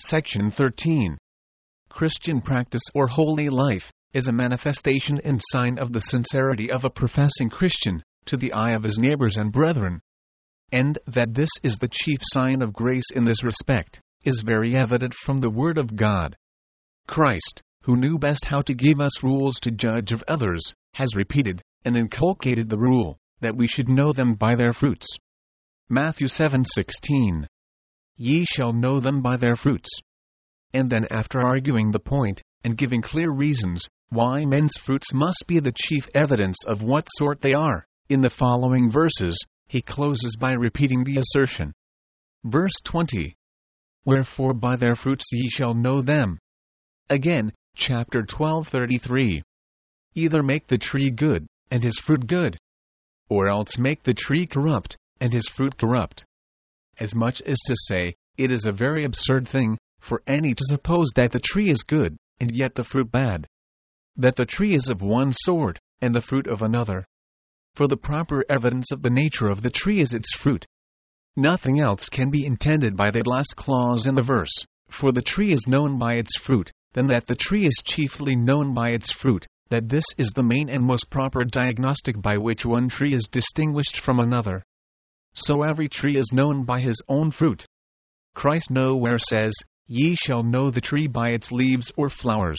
Section 13. Christian practice or holy life is a manifestation and sign of the sincerity of a professing Christian to the eye of his neighbors and brethren. And that this is the chief sign of grace in this respect is very evident from the Word of God. Christ, who knew best how to give us rules to judge of others, has repeated and inculcated the rule that we should know them by their fruits. Matthew 7:16. Ye shall know them by their fruits. And then, after arguing the point and giving clear reasons why men's fruits must be the chief evidence of what sort they are, in the following verses, he closes by repeating the assertion. Verse 20. Wherefore by their fruits ye shall know them. Again, chapter 12:33. Either make the tree good, and his fruit good, or else make the tree corrupt, and his fruit corrupt. As much as to say, it is a very absurd thing for any to suppose that the tree is good, and yet the fruit bad. That the tree is of one sort, and the fruit of another. For the proper evidence of the nature of the tree is its fruit. Nothing else can be intended by that last clause in the verse, for the tree is known by its fruit, than that the tree is chiefly known by its fruit, that this is the main and most proper diagnostic by which one tree is distinguished from another. So every tree is known by his own fruit. Christ nowhere says, Ye shall know the tree by its leaves or flowers.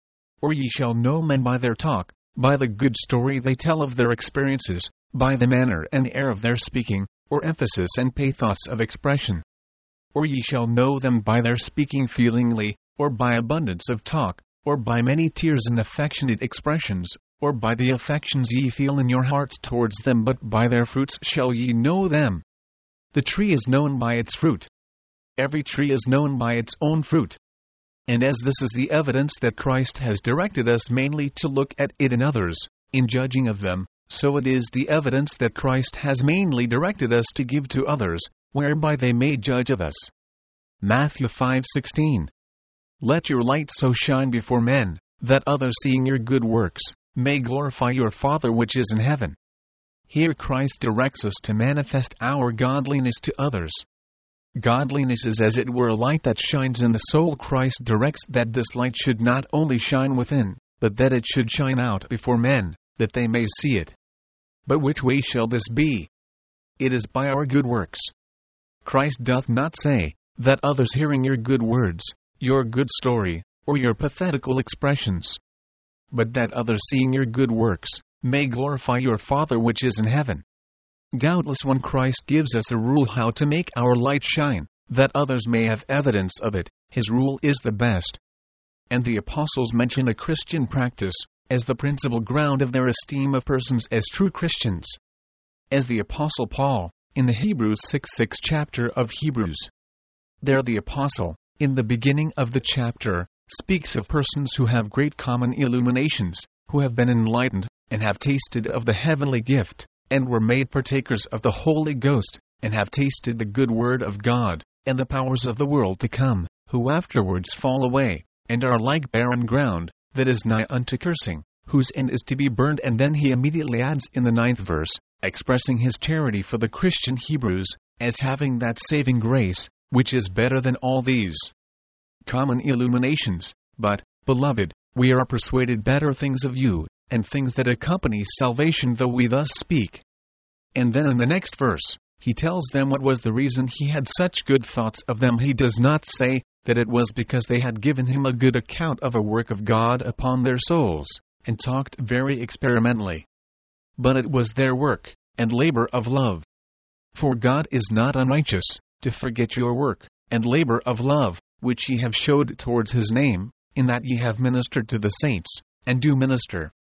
Or ye shall know men by their talk, by the good story they tell of their experiences, by the manner and air of their speaking, or emphasis and pathos of expression. Or ye shall know them by their speaking feelingly, or by abundance of talk, or by many tears and affectionate expressions, or by the affections ye feel in your hearts towards them, but by their fruits shall ye know them. The tree is known by its fruit. Every tree is known by its own fruit. And as this is the evidence that Christ has directed us mainly to look at it in others, in judging of them, so it is the evidence that Christ has mainly directed us to give to others, whereby they may judge of us. Matthew 5:16. Let your light so shine before men, that others seeing your good works, may glorify your Father which is in heaven. Here Christ directs us to manifest our godliness to others. Godliness is as it were a light that shines in the soul. Christ directs that this light should not only shine within, but that it should shine out before men, that they may see it. But which way shall this be? It is by our good works. Christ doth not say, that others hearing your good words, your good story, or your pathetical expressions, but that others seeing your good works, may glorify your Father which is in heaven. Doubtless when Christ gives us a rule how to make our light shine, that others may have evidence of it, his rule is the best. And the apostles mention a Christian practice as the principal ground of their esteem of persons as true Christians. As the apostle Paul, in the Hebrews 6:6 chapter of Hebrews. There the apostle, in the beginning of the chapter, speaks of persons who have great common illuminations, who have been enlightened, and have tasted of the heavenly gift, and were made partakers of the Holy Ghost, and have tasted the good word of God, and the powers of the world to come, who afterwards fall away, and are like barren ground, that is nigh unto cursing, whose end is to be burned. And then he immediately adds in the 9th verse, expressing his charity for the Christian Hebrews, as having that saving grace, which is better than all these common illuminations. But, beloved, we are persuaded better things of you, and things that accompany salvation, though we thus speak. And then in the next verse, he tells them what was the reason he had such good thoughts of them. He does not say that it was because they had given him a good account of a work of God upon their souls, and talked very experimentally. But it was their work, and labor of love. For God is not unrighteous, to forget your work, and labor of love, which ye have showed towards his name, in that ye have ministered to the saints, and do minister.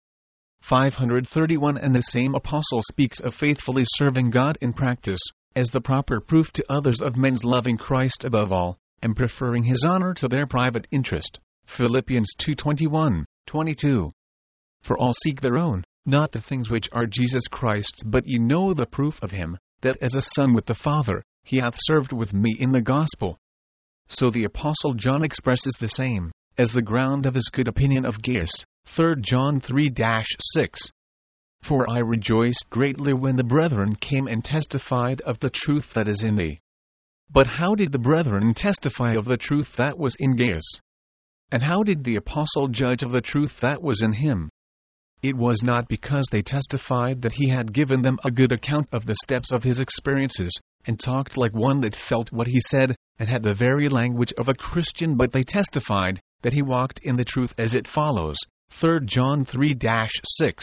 531. And the same apostle speaks of faithfully serving God in practice, as the proper proof to others of men's loving Christ above all, and preferring his honor to their private interest. Philippians 2:21, 22. For all seek their own, not the things which are Jesus Christ's, but ye know the proof of him, that as a son with the Father, he hath served with me in the gospel. So the apostle John expresses the same, as the ground of his good opinion of Gaius, 3 John 3:6. For I rejoiced greatly when the brethren came and testified of the truth that is in thee. But how did the brethren testify of the truth that was in Gaius? And how did the apostle judge of the truth that was in him? It was not because they testified that he had given them a good account of the steps of his experiences, and talked like one that felt what he said, and had the very language of a Christian, but they testified that he walked in the truth as it follows. 3 John 3-6.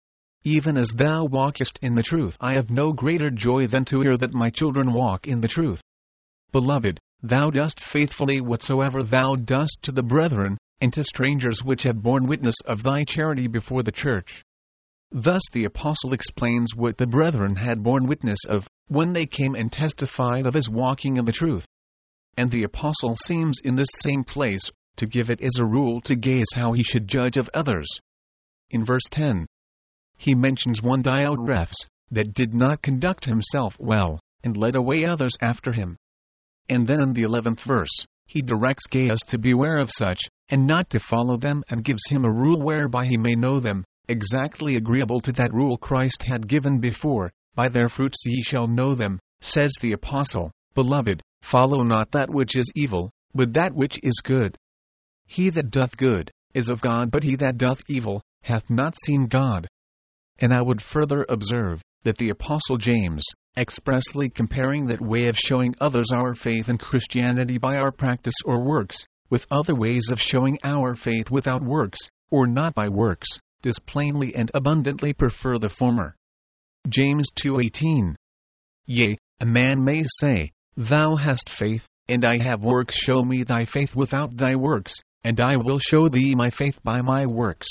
Even as thou walkest in the truth, I have no greater joy than to hear that my children walk in the truth. Beloved, thou dost faithfully whatsoever thou dost to the brethren, and to strangers which have borne witness of thy charity before the church. Thus the apostle explains what the brethren had borne witness of, when they came and testified of his walking in the truth. And the apostle seems in this same place to give it as a rule to Gaius how he should judge of others. In verse 10, he mentions one Diotrephes, that did not conduct himself well, and led away others after him. And then in the 11th verse, he directs Gaius to beware of such, and not to follow them, and gives him a rule whereby he may know them, exactly agreeable to that rule Christ had given before, by their fruits ye shall know them, says the apostle. Beloved, follow not that which is evil, but that which is good. He that doth good is of God, but he that doth evil hath not seen God. And I would further observe that the apostle James, expressly comparing that way of showing others our faith in Christianity by our practice or works, with other ways of showing our faith without works, or not by works, does plainly and abundantly prefer the former. James 2:18. Yea, a man may say, Thou hast faith, and I have works. Show me thy faith without thy works, and I will show thee my faith by my works.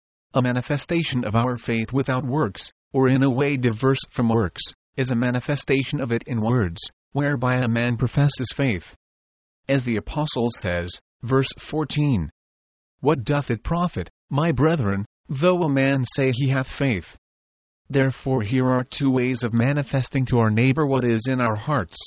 A manifestation of our faith without works, or in a way diverse from works, is a manifestation of it in words, whereby a man professes faith. As the apostle says, verse 14, What doth it profit, my brethren, though a man say he hath faith? Therefore here are two ways of manifesting to our neighbor what is in our hearts.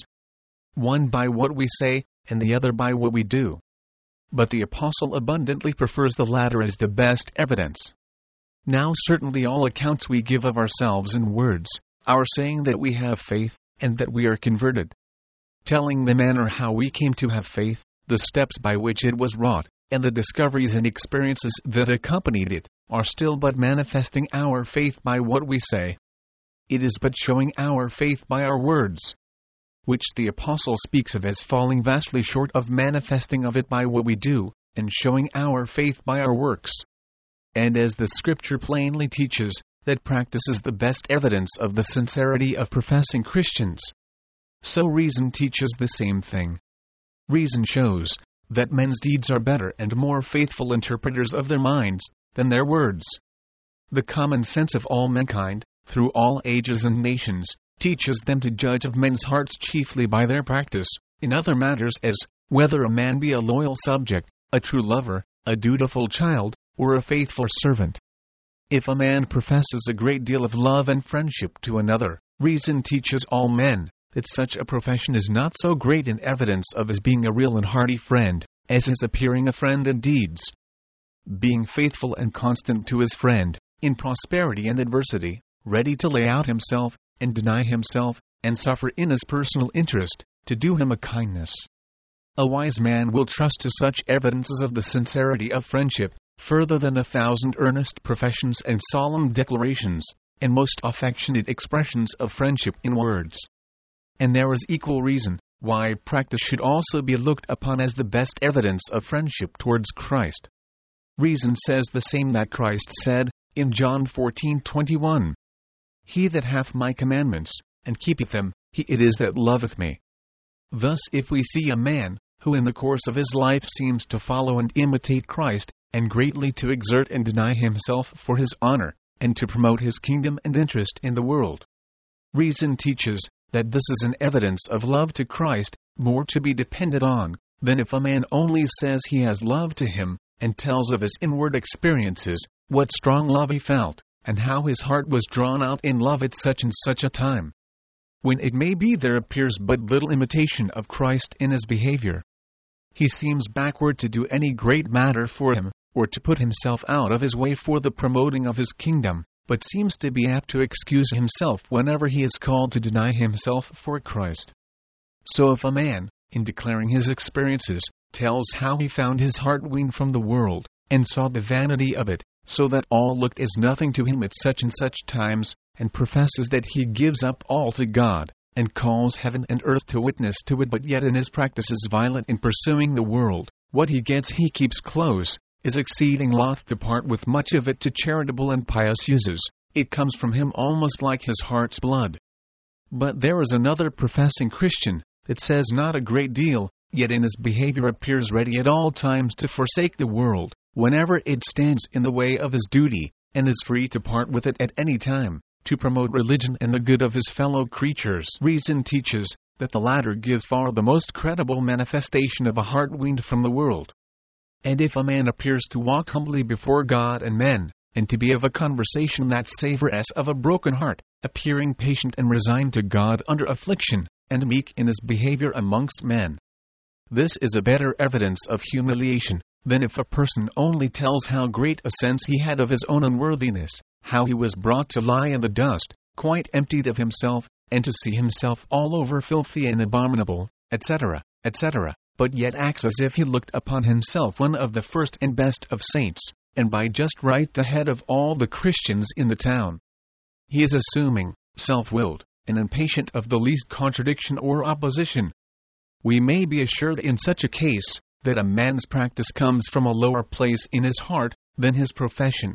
One by what we say, and the other by what we do. But the apostle abundantly prefers the latter as the best evidence. Now certainly all accounts we give of ourselves in words, our saying that we have faith, and that we are converted. Telling the manner how we came to have faith, the steps by which it was wrought, and the discoveries and experiences that accompanied it, are still but manifesting our faith by what we say. It is but showing our faith by our words, which the apostle speaks of as falling vastly short of manifesting of it by what we do, and showing our faith by our works. And as the Scripture plainly teaches, that practice is the best evidence of the sincerity of professing Christians, so reason teaches the same thing. Reason shows that men's deeds are better and more faithful interpreters of their minds than their words. The common sense of all mankind, through all ages and nations, teaches them to judge of men's hearts chiefly by their practice, in other matters, as whether a man be a loyal subject, a true lover, a dutiful child, or a faithful servant. If a man professes a great deal of love and friendship to another, reason teaches all men that such a profession is not so great an evidence of his being a real and hearty friend, as his appearing a friend in deeds. Being faithful and constant to his friend, in prosperity and adversity, ready to lay out himself, and deny himself, and suffer in his personal interest, to do him a kindness. A wise man will trust to such evidences of the sincerity of friendship, further than 1,000 earnest professions and solemn declarations, and most affectionate expressions of friendship in words. And there is equal reason why practice should also be looked upon as the best evidence of friendship towards Christ. Reason says the same that Christ said, in John 14:21. He that hath my commandments, and keepeth them, he it is that loveth me. Thus if we see a man, who in the course of his life seems to follow and imitate Christ, and greatly to exert and deny himself for his honor, and to promote his kingdom and interest in the world, reason teaches that this is an evidence of love to Christ, more to be depended on, than if a man only says he has love to him, and tells of his inward experiences, what strong love he felt, and how his heart was drawn out in love at such and such a time, when it may be there appears but little imitation of Christ in his behavior. He seems backward to do any great matter for him, or to put himself out of his way for the promoting of his kingdom, but seems to be apt to excuse himself whenever he is called to deny himself for Christ. So if a man, in declaring his experiences, tells how he found his heart weaned from the world, and saw the vanity of it, so that all looked as nothing to him at such and such times, and professes that he gives up all to God, and calls heaven and earth to witness to it, but yet in his practice is violent in pursuing the world, what he gets he keeps close, is exceeding loth to part with much of it to charitable and pious uses, it comes from him almost like his heart's blood. But there is another professing Christian, that says not a great deal, yet in his behavior appears ready at all times to forsake the world, whenever it stands in the way of his duty, and is free to part with it at any time, to promote religion and the good of his fellow creatures. Reason teaches that the latter gives far the most credible manifestation of a heart weaned from the world. And if a man appears to walk humbly before God and men, and to be of a conversation that savours of a broken heart, appearing patient and resigned to God under affliction, and meek in his behavior amongst men, this is a better evidence of humiliation than if a person only tells how great a sense he had of his own unworthiness, how he was brought to lie in the dust, quite emptied of himself, and to see himself all over filthy and abominable, etc., etc., but yet acts as if he looked upon himself one of the first and best of saints, and by just right the head of all the Christians in the town. He is assuming, self-willed, and impatient of the least contradiction or opposition. We may be assured in such a case, that a man's practice comes from a lower place in his heart than his profession.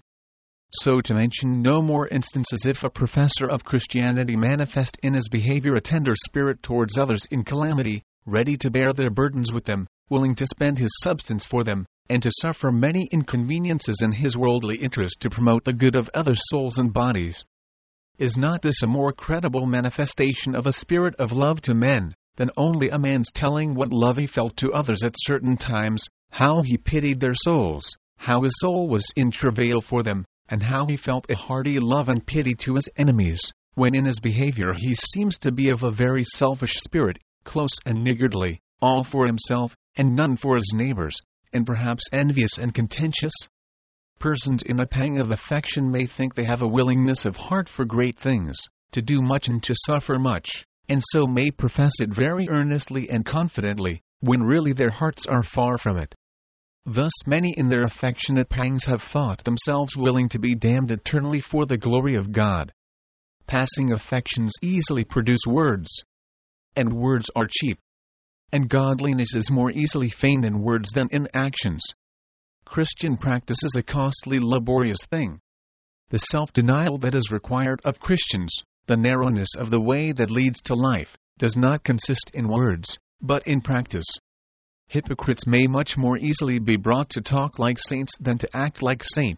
So to mention no more instances, if a professor of Christianity manifest in his behavior a tender spirit towards others in calamity, ready to bear their burdens with them, willing to spend his substance for them, and to suffer many inconveniences in his worldly interest to promote the good of other souls and bodies, is not this a more credible manifestation of a spirit of love to men, than only a man's telling what love he felt to others at certain times, how he pitied their souls, how his soul was in travail for them, and how he felt a hearty love and pity to his enemies, when in his behavior he seems to be of a very selfish spirit, close and niggardly, all for himself, and none for his neighbors, and perhaps envious and contentious? Persons in a pang of affection may think they have a willingness of heart for great things, to do much and to suffer much, and so may profess it very earnestly and confidently, when really their hearts are far from it. Thus many in their affectionate pangs have thought themselves willing to be damned eternally for the glory of God. Passing affections easily produce words, and words are cheap, and godliness is more easily feigned in words than in actions. Christian practice is a costly, laborious thing. The self-denial that is required of Christians, the narrowness of the way that leads to life, does not consist in words, but in practice. Hypocrites may much more easily be brought to talk like saints than to act like saints.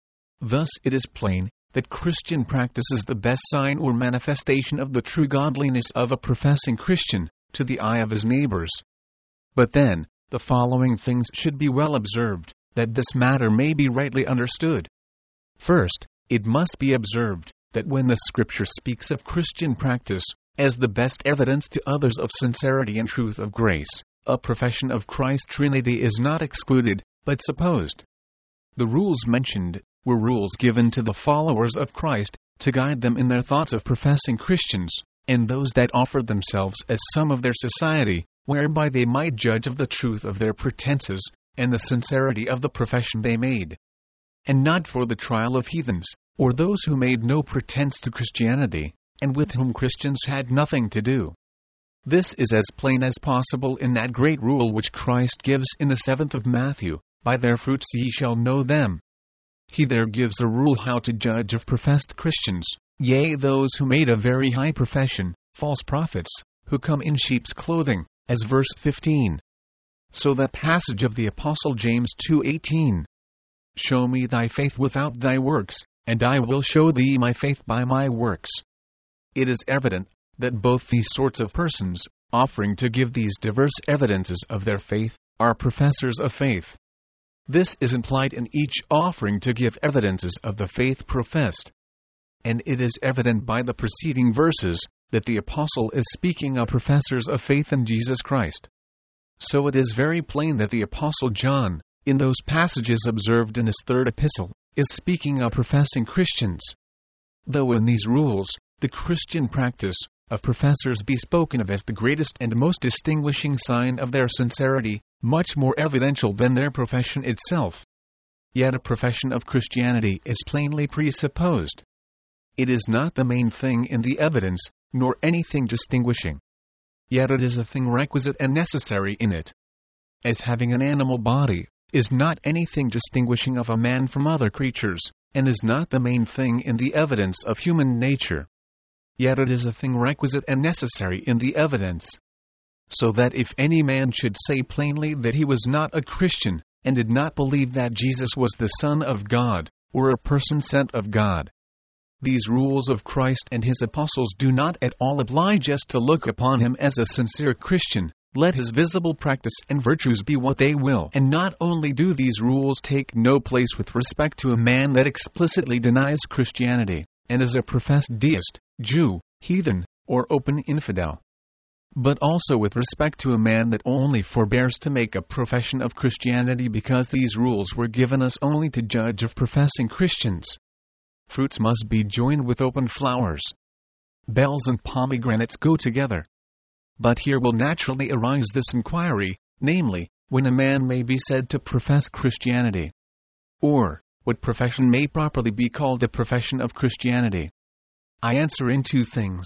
Thus it is plain that Christian practice is the best sign or manifestation of the true godliness of a professing Christian, to the eye of his neighbors. But then, the following things should be well observed, that this matter may be rightly understood. First, it must be observed, that when the Scripture speaks of Christian practice, as the best evidence to others of sincerity and truth of grace, a profession of Christ's Trinity is not excluded, but supposed. The rules mentioned were rules given to the followers of Christ, to guide them in their thoughts of professing Christians, and those that offered themselves as some of their society, whereby they might judge of the truth of their pretenses, and the sincerity of the profession they made. And not for the trial of heathens, or those who made no pretense to Christianity, and with whom Christians had nothing to do. This is as plain as possible in that great rule which Christ gives in the 7th of Matthew, "By their fruits ye shall know them." He there gives a rule how to judge of professed Christians, yea, those who made a very high profession, false prophets, who come in sheep's clothing, as verse 15. So that passage of the Apostle James 2:18. "Show me thy faith without thy works, and I will show thee my faith by my works." It is evident that both these sorts of persons, offering to give these diverse evidences of their faith, are professors of faith. This is implied in each offering to give evidences of the faith professed. And it is evident by the preceding verses, that the Apostle is speaking of professors of faith in Jesus Christ. So it is very plain that the Apostle John, in those passages observed in his 3rd epistle, is speaking of professing Christians. Though in these rules, the Christian practice, of professors be spoken of as the greatest and most distinguishing sign of their sincerity, much more evidential than their profession itself. Yet a profession of Christianity is plainly presupposed. It is not the main thing in the evidence, nor anything distinguishing. Yet it is a thing requisite and necessary in it. As having an animal body is not anything distinguishing of a man from other creatures, and is not the main thing in the evidence of human nature. Yet it is a thing requisite and necessary in the evidence. So that if any man should say plainly that he was not a Christian, and did not believe that Jesus was the Son of God, or a person sent of God, these rules of Christ and his apostles do not at all apply just to look upon him as a sincere Christian, let his visible practice and virtues be what they will. And not only do these rules take no place with respect to a man that explicitly denies Christianity, and is a professed deist, Jew, heathen, or open infidel, but also with respect to a man that only forbears to make a profession of Christianity because these rules were given us only to judge of professing Christians. Fruits must be joined with open flowers. Bells and pomegranates go together. But here will naturally arise this inquiry, namely, when a man may be said to profess Christianity, or what profession may properly be called a profession of Christianity. I answer in two things.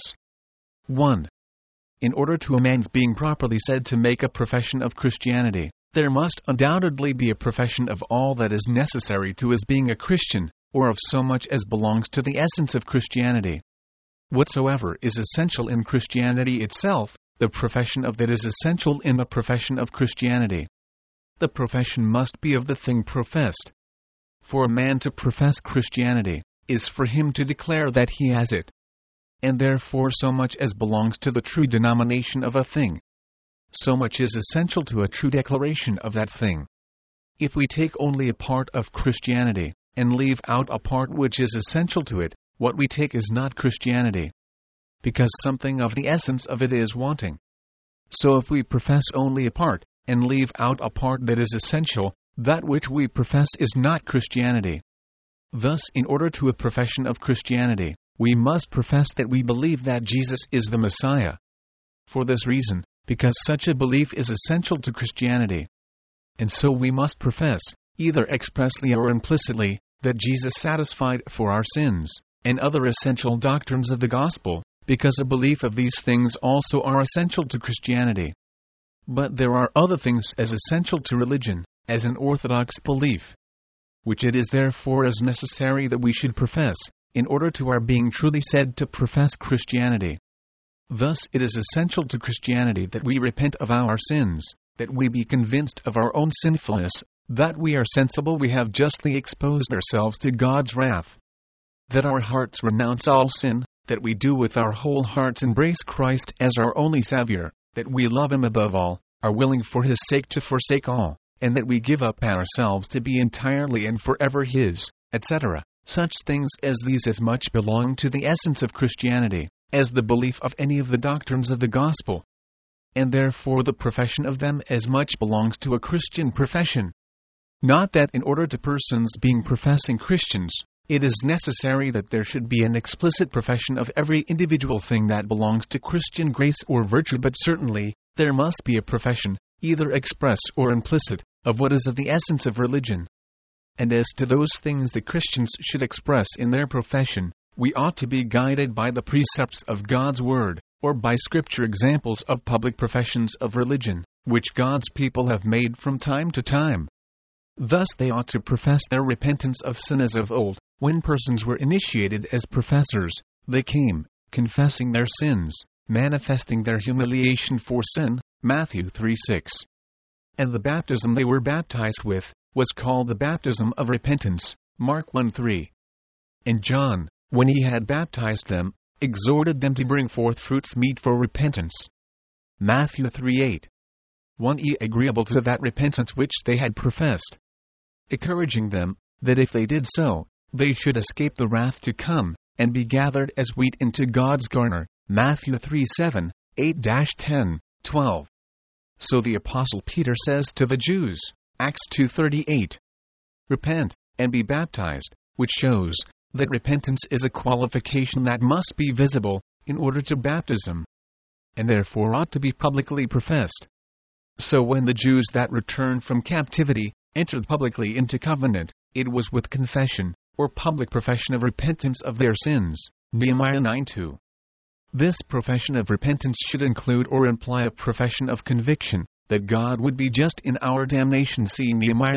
1. In order to a man's being properly said to make a profession of Christianity, there must undoubtedly be a profession of all that is necessary to his being a Christian, or of so much as belongs to the essence of Christianity. Whatsoever is essential in Christianity itself, the profession of that is essential in the profession of Christianity. The profession must be of the thing professed. For a man to profess Christianity is for him to declare that he has it, and therefore so much as belongs to the true denomination of a thing, so much is essential to a true declaration of that thing. If we take only a part of Christianity, and leave out a part which is essential to it, what we take is not Christianity, because something of the essence of it is wanting. So if we profess only a part, and leave out a part that is essential, that which we profess is not Christianity. Thus, in order to a profession of Christianity, we must profess that we believe that Jesus is the Messiah. For this reason, because such a belief is essential to Christianity. And so we must profess, either expressly or implicitly, that Jesus satisfied for our sins, and other essential doctrines of the gospel, because a belief of these things also are essential to Christianity. But there are other things as essential to religion, as an orthodox belief, which it is therefore as necessary that we should profess, in order to our being truly said to profess Christianity. Thus it is essential to Christianity that we repent of our sins, that we be convinced of our own sinfulness, that we are sensible we have justly exposed ourselves to God's wrath, that our hearts renounce all sin, that we do with our whole hearts embrace Christ as our only Savior, that we love Him above all, are willing for His sake to forsake all, and that we give up ourselves to be entirely and forever His, etc. Such things as these as much belong to the essence of Christianity, as the belief of any of the doctrines of the gospel. And therefore the profession of them as much belongs to a Christian profession. Not that in order to persons being professing Christians, it is necessary that there should be an explicit profession of every individual thing that belongs to Christian grace or virtue, but certainly, there must be a profession, either express or implicit, of what is of the essence of religion. And as to those things that Christians should express in their profession, we ought to be guided by the precepts of God's Word, or by Scripture examples of public professions of religion, which God's people have made from time to time. Thus they ought to profess their repentance of sin as of old. When persons were initiated as professors, they came, confessing their sins, manifesting their humiliation for sin, Matthew 3:6. And the baptism they were baptized with was called the baptism of repentance, Mark 1:3. And John, when he had baptized them, exhorted them to bring forth fruits meet for repentance, Matthew 3:8. 1e agreeable to that repentance which they had professed, encouraging them, that if they did so, they should escape the wrath to come, and be gathered as wheat into God's garner, Matthew 3:7, 8-10, 12. So the Apostle Peter says to the Jews, Acts 2:38, repent, and be baptized, which shows that repentance is a qualification that must be visible, in order to baptism, and therefore ought to be publicly professed. So when the Jews that returned from captivity entered publicly into covenant, it was with confession, or public profession of repentance of their sins. Nehemiah 9:2. This profession of repentance should include or imply a profession of conviction that God would be just in our damnation. See Nehemiah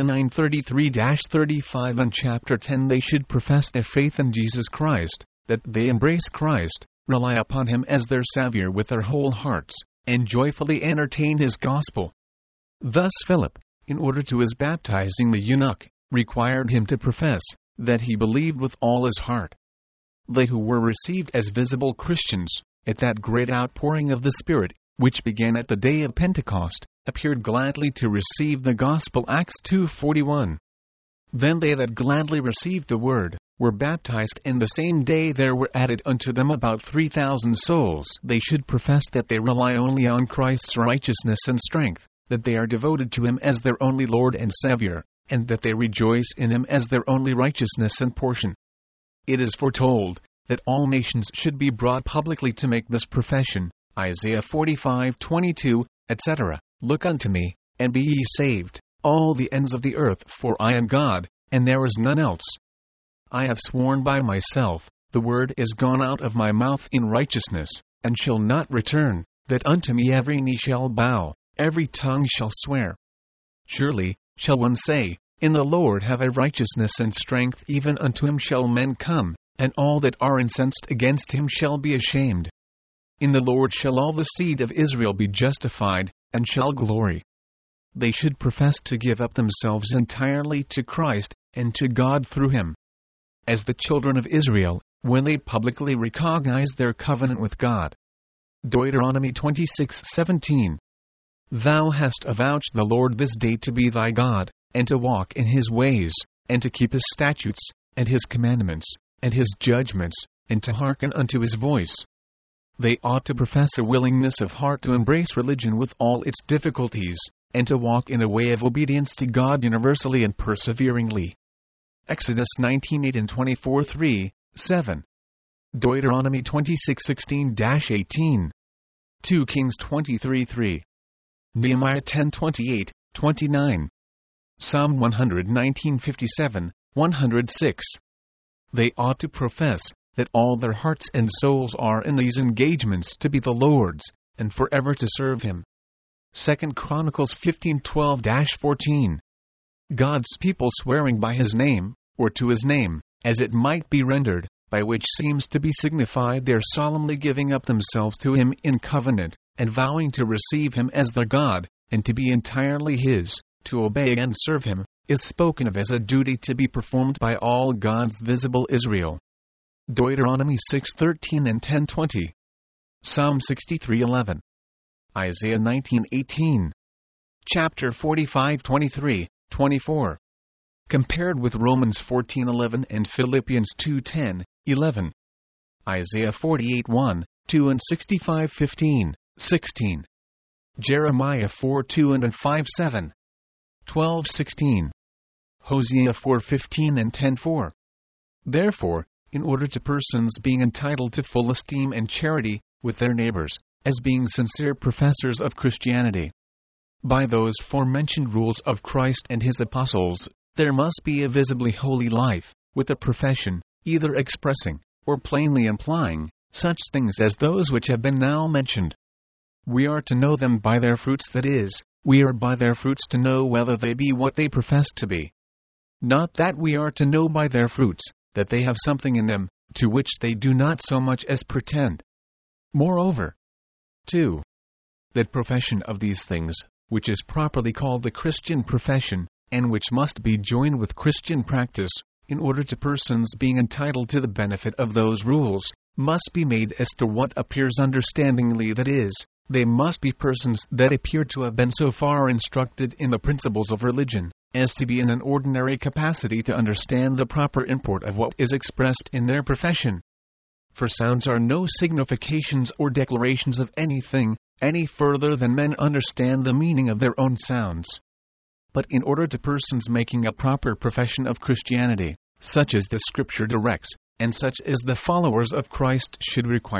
9:33-35 and chapter 10. They should profess their faith in Jesus Christ, that they embrace Christ, rely upon Him as their Savior with their whole hearts, and joyfully entertain His gospel. Thus Philip, in order to his baptizing the eunuch, required him to profess that he believed with all his heart. They who were received as visible Christians, at that great outpouring of the Spirit, which began at the day of Pentecost, appeared gladly to receive the gospel. Acts 2:41. Then they that gladly received the word were baptized, and the same day there were added unto them about 3,000 souls. They should profess that they rely only on Christ's righteousness and strength, that they are devoted to Him as their only Lord and Savior, and that they rejoice in Him as their only righteousness and portion. It is foretold that all nations should be brought publicly to make this profession. Isaiah 45:22, etc. Look unto me, and be ye saved, all the ends of the earth, for I am God, and there is none else. I have sworn by myself, the word is gone out of my mouth in righteousness, and shall not return, that unto me every knee shall bow, every tongue shall swear. Surely, shall one say, in the Lord have I righteousness and strength, even unto Him shall men come, and all that are incensed against Him shall be ashamed. In the Lord shall all the seed of Israel be justified, and shall glory. They should profess to give up themselves entirely to Christ, and to God through Him. As the children of Israel, when they publicly recognize their covenant with God. Deuteronomy 26:17. Thou hast avouched the Lord this day to be thy God, and to walk in His ways, and to keep His statutes, and His commandments, and His judgments, and to hearken unto His voice. They ought to profess a willingness of heart to embrace religion with all its difficulties, and to walk in a way of obedience to God universally and perseveringly. Exodus 19:8 and 24:3-7. Deuteronomy 26:16-18. 2 Kings 23:3. Nehemiah 10:28-29. Psalm 119:57, 106. They ought to profess that all their hearts and souls are in these engagements to be the Lord's, and forever to serve Him. 2 Chronicles 15:12-14. God's people swearing by His name, or to His name, as it might be rendered, by which seems to be signified their solemnly giving up themselves to Him in covenant, and vowing to receive Him as their God, and to be entirely His, to obey and serve Him, is spoken of as a duty to be performed by all God's visible Israel. Deuteronomy 6:13 and 10:20. Psalm 63:11. Isaiah 19:18. Chapter 45:23-24. Compared with Romans 14:11 and Philippians 2:10-11. Isaiah 48:1-2 and 65:15-16. Jeremiah 4:2 and 5:7. 12:16. Hosea 4:15 and 10:4. Therefore, in order to persons being entitled to full esteem and charity with their neighbors, as being sincere professors of Christianity, by those forementioned rules of Christ and His apostles, there must be a visibly holy life, with a profession, either expressing, or plainly implying, such things as those which have been now mentioned. We are to know them by their fruits, that is, we are by their fruits to know whether they be what they profess to be. Not that we are to know by their fruits, that they have something in them, to which they do not so much as pretend. Moreover, 2. That profession of these things, which is properly called the Christian profession, and which must be joined with Christian practice, in order to persons being entitled to the benefit of those rules, must be made as to what appears understandingly, that is, they must be persons that appear to have been so far instructed in the principles of religion, as to be in an ordinary capacity to understand the proper import of what is expressed in their profession. For sounds are no significations or declarations of anything, any further than men understand the meaning of their own sounds. But in order to persons making a proper profession of Christianity, such as the Scripture directs, and such as the followers of Christ should require,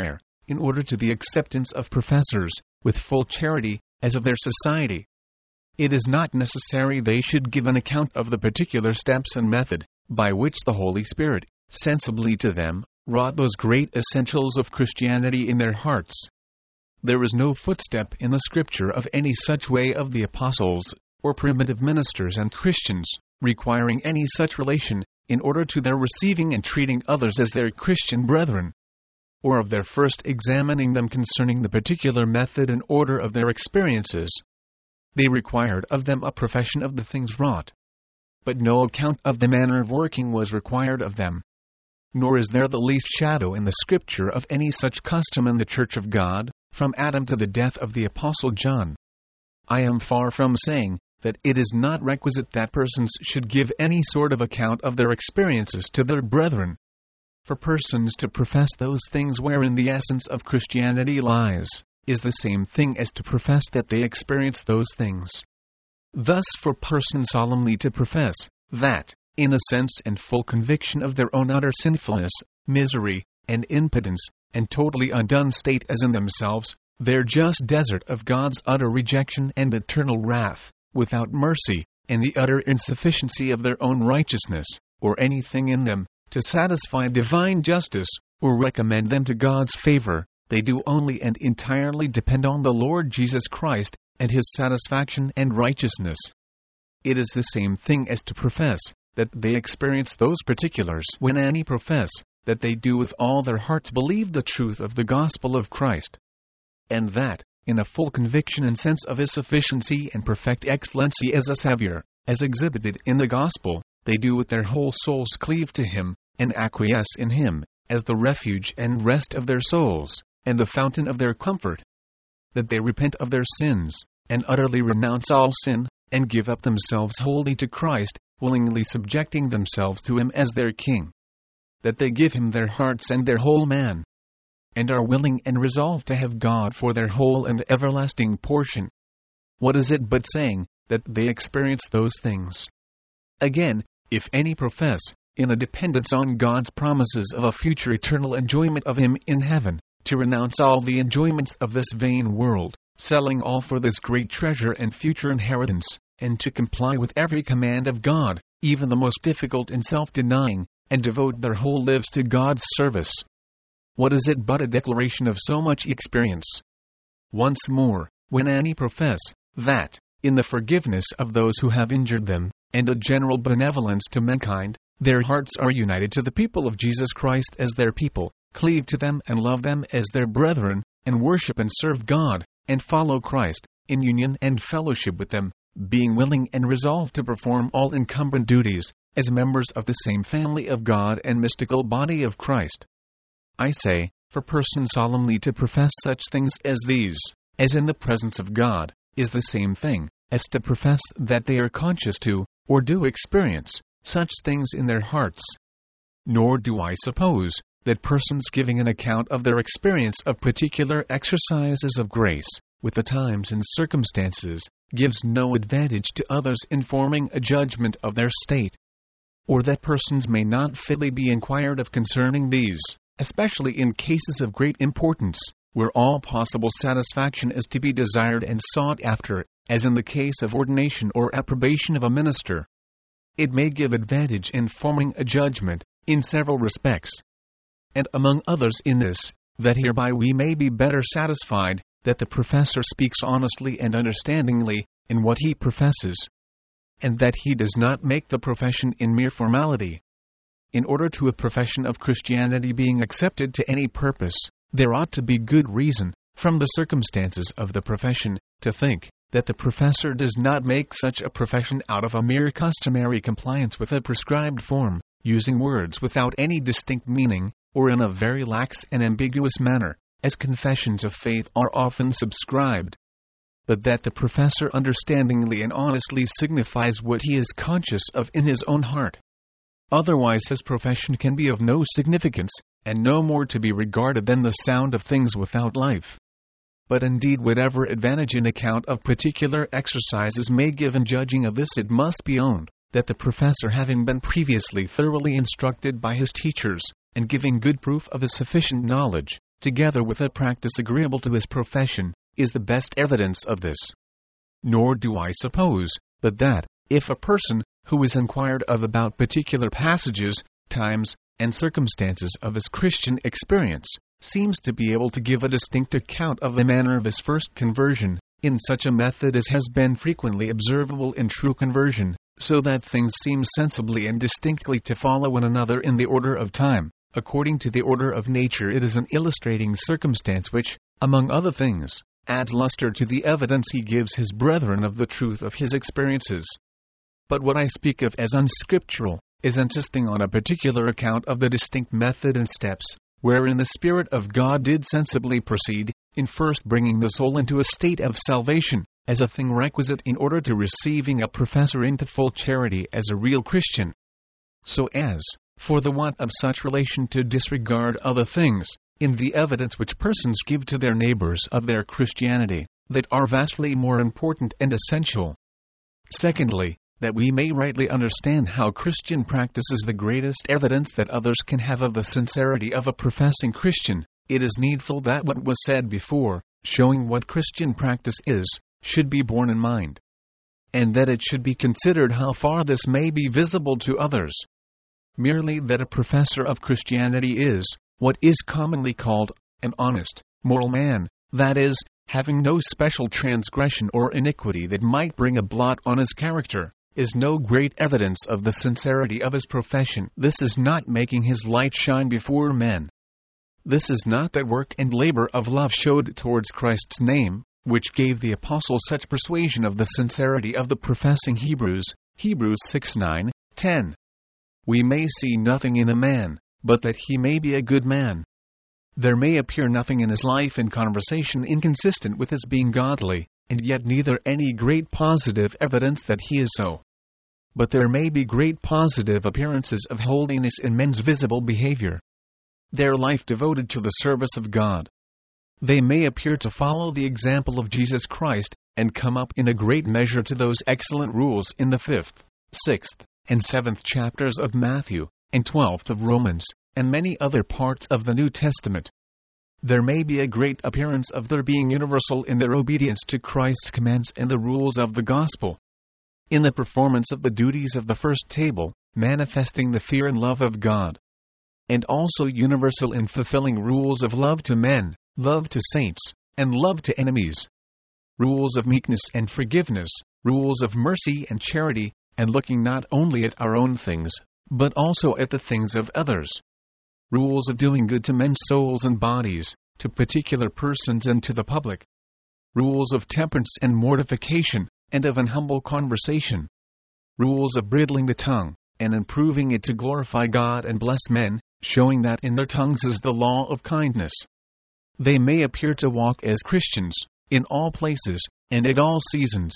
in order to the acceptance of professors, with full charity, as of their society. It is not necessary they should give an account of the particular steps and method, by which the Holy Spirit, sensibly to them, wrought those great essentials of Christianity in their hearts. There is no footstep in the Scripture of any such way of the apostles, or primitive ministers and Christians, requiring any such relation, in order to their receiving and treating others as their Christian brethren, or of their first examining them concerning the particular method and order of their experiences. They required of them a profession of the things wrought, but no account of the manner of working was required of them. Nor is there the least shadow in the Scripture of any such custom in the Church of God, from Adam to the death of the Apostle John. I am far from saying that it is not requisite that persons should give any sort of account of their experiences to their brethren. For persons to profess those things wherein the essence of Christianity lies, is the same thing as to profess that they experience those things. Thus, for persons solemnly to profess that, in a sense and full conviction of their own utter sinfulness, misery, and impotence, and totally undone state as in themselves, their just desert of God's utter rejection and eternal wrath, without mercy, and the utter insufficiency of their own righteousness, or anything in them, to satisfy divine justice, or recommend them to God's favor, they do only and entirely depend on the Lord Jesus Christ, and His satisfaction and righteousness. It is the same thing as to profess that they experience those particulars when any profess that they do with all their hearts believe the truth of the gospel of Christ, and that, in a full conviction and sense of His sufficiency and perfect excellency as a Savior, as exhibited in the gospel, they do with their whole souls cleave to Him, and acquiesce in Him, as the refuge and rest of their souls, and the fountain of their comfort. That they repent of their sins, and utterly renounce all sin, and give up themselves wholly to Christ, willingly subjecting themselves to Him as their King. That they give Him their hearts and their whole man, and are willing and resolved to have God for their whole and everlasting portion. What is it but saying that they experience those things? Again, if any profess, in a dependence on God's promises of a future eternal enjoyment of Him in heaven, to renounce all the enjoyments of this vain world, selling all for this great treasure and future inheritance, and to comply with every command of God, even the most difficult and self-denying, and devote their whole lives to God's service. What is it but a declaration of so much experience? Once more, when any profess that, in the forgiveness of those who have injured them, and a general benevolence to mankind, their hearts are united to the people of Jesus Christ as their people, cleave to them and love them as their brethren, and worship and serve God, and follow Christ, in union and fellowship with them, being willing and resolved to perform all incumbent duties, as members of the same family of God and mystical body of Christ. I say, for persons solemnly to profess such things as these, as in the presence of God, is the same thing as to profess that they are conscious to, or do experience, such things in their hearts. Nor do I suppose that persons giving an account of their experience of particular exercises of grace, with the times and circumstances, gives no advantage to others in forming a judgment of their state, or that persons may not fitly be inquired of concerning these, especially in cases of great importance, where all possible satisfaction is to be desired and sought after, as in the case of ordination or approbation of a minister. It may give advantage in forming a judgment, in several respects, and among others in this, that hereby we may be better satisfied that the professor speaks honestly and understandingly in what he professes, and that he does not make the profession in mere formality. In order to a profession of Christianity being accepted to any purpose, there ought to be good reason, from the circumstances of the profession, to think that the professor does not make such a profession out of a mere customary compliance with a prescribed form, using words without any distinct meaning, or in a very lax and ambiguous manner, as confessions of faith are often subscribed, but that the professor understandingly and honestly signifies what he is conscious of in his own heart. Otherwise his profession can be of no significance, and no more to be regarded than the sound of things without life. But indeed whatever advantage an account of particular exercises may give in judging of this, it must be owned, that the professor, having been previously thoroughly instructed by his teachers, and giving good proof of his sufficient knowledge, together with a practice agreeable to his profession, is the best evidence of this. Nor do I suppose, but that, if a person, who is inquired of about particular passages, times, and circumstances of his Christian experience, seems to be able to give a distinct account of the manner of his first conversion, in such a method as has been frequently observable in true conversion, so that things seem sensibly and distinctly to follow one another in the order of time, according to the order of nature, it is an illustrating circumstance which, among other things, adds luster to the evidence he gives his brethren of the truth of his experiences. But what I speak of as unscriptural, is insisting on a particular account of the distinct method and steps, wherein the Spirit of God did sensibly proceed, in first bringing the soul into a state of salvation, as a thing requisite in order to receiving a professor into full charity as a real Christian. So as, for the want of such relation to disregard other things, in the evidence which persons give to their neighbors of their Christianity, that are vastly more important and essential. Secondly, that we may rightly understand how Christian practice is the greatest evidence that others can have of the sincerity of a professing Christian, it is needful that what was said before, showing what Christian practice is, should be borne in mind. And that it should be considered how far this may be visible to others. Merely that a professor of Christianity is, what is commonly called, an honest, moral man, that is, having no special transgression or iniquity that might bring a blot on his character, is no great evidence of the sincerity of his profession. This is not making his light shine before men. This is not that work and labor of love showed towards Christ's name, which gave the apostle such persuasion of the sincerity of the professing Hebrews, Hebrews 6:9, 10. We may see nothing in a man, but that he may be a good man. There may appear nothing in his life and conversation inconsistent with his being godly, and yet neither any great positive evidence that he is so. But there may be great positive appearances of holiness in men's visible behavior. Their life devoted to the service of God. They may appear to follow the example of Jesus Christ, and come up in a great measure to those excellent rules in the 5th, 6th, and 7th chapters of Matthew, and 12th of Romans, and many other parts of the New Testament. There may be a great appearance of their being universal in their obedience to Christ's commands and the rules of the gospel. In the performance of the duties of the first table, manifesting the fear and love of God. And also universal in fulfilling rules of love to men, love to saints, and love to enemies. Rules of meekness and forgiveness, rules of mercy and charity, and looking not only at our own things, but also at the things of others. Rules of doing good to men's souls and bodies, to particular persons and to the public. Rules of temperance and mortification, and of an humble conversation. Rules of bridling the tongue, and improving it to glorify God and bless men, showing that in their tongues is the law of kindness. They may appear to walk as Christians, in all places, and at all seasons.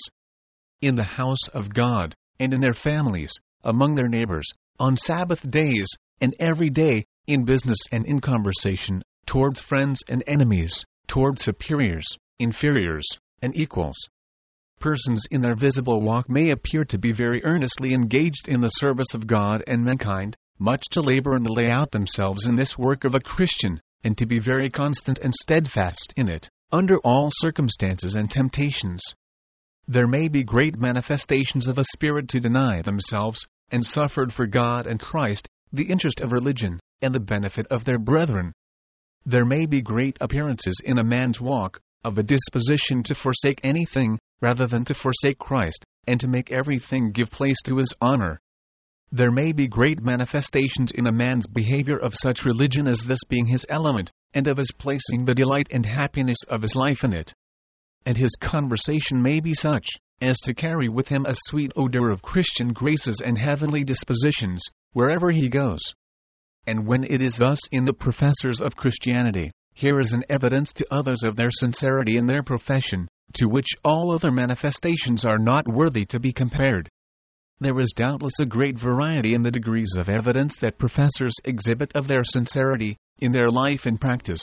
In the house of God, and in their families, among their neighbors, on Sabbath days, and every day, in business and in conversation, towards friends and enemies, towards superiors, inferiors, and equals. Persons in their visible walk may appear to be very earnestly engaged in the service of God and mankind, much to labor and to lay out themselves in this work of a Christian, and to be very constant and steadfast in it, under all circumstances and temptations. There may be great manifestations of a spirit to deny themselves, and suffered for God and Christ, the interest of religion, and the benefit of their brethren. There may be great appearances in a man's walk, of a disposition to forsake anything, rather than to forsake Christ, and to make everything give place to his honor. There may be great manifestations in a man's behavior of such religion as this being his element, and of his placing the delight and happiness of his life in it. And his conversation may be such, as to carry with him a sweet odor of Christian graces and heavenly dispositions, wherever he goes. And when it is thus in the professors of Christianity, here is an evidence to others of their sincerity in their profession, to which all other manifestations are not worthy to be compared. There is doubtless a great variety in the degrees of evidence that professors exhibit of their sincerity, in their life and practice.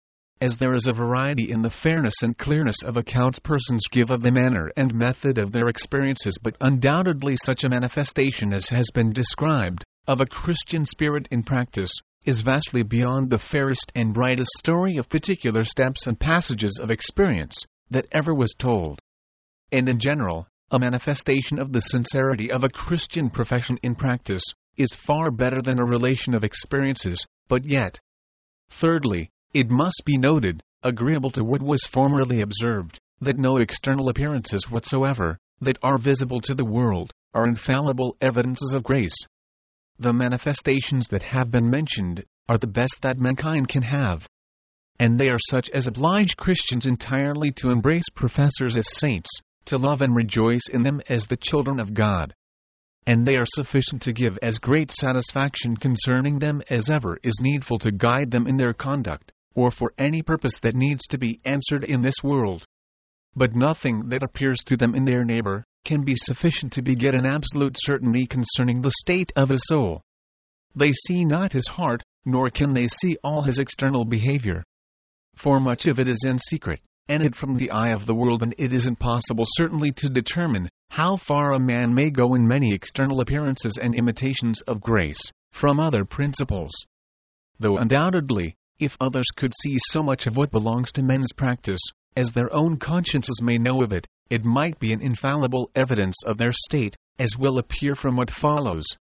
As there is a variety in the fairness and clearness of accounts persons give of the manner and method of their experiences, but undoubtedly such a manifestation as has been described, of a Christian spirit in practice, is vastly beyond the fairest and brightest story of particular steps and passages of experience that ever was told. And in general, a manifestation of the sincerity of a Christian profession in practice is far better than a relation of experiences, but yet. Thirdly, it must be noted, agreeable to what was formerly observed, that no external appearances whatsoever, that are visible to the world, are infallible evidences of grace. The manifestations that have been mentioned are the best that mankind can have. And they are such as oblige Christians entirely to embrace professors as saints, to love and rejoice in them as the children of God. And they are sufficient to give as great satisfaction concerning them as ever is needful to guide them in their conduct, or for any purpose that needs to be answered in this world. But nothing that appears to them in their neighbor can be sufficient to beget an absolute certainty concerning the state of his soul. They see not his heart, nor can they see all his external behavior. For much of it is in secret, and hid from the eye of the world, and it is impossible certainly to determine how far a man may go in many external appearances and imitations of grace, from other principles. Though undoubtedly, if others could see so much of what belongs to men's practice, as their own consciences may know of it, it might be an infallible evidence of their state, as will appear from what follows.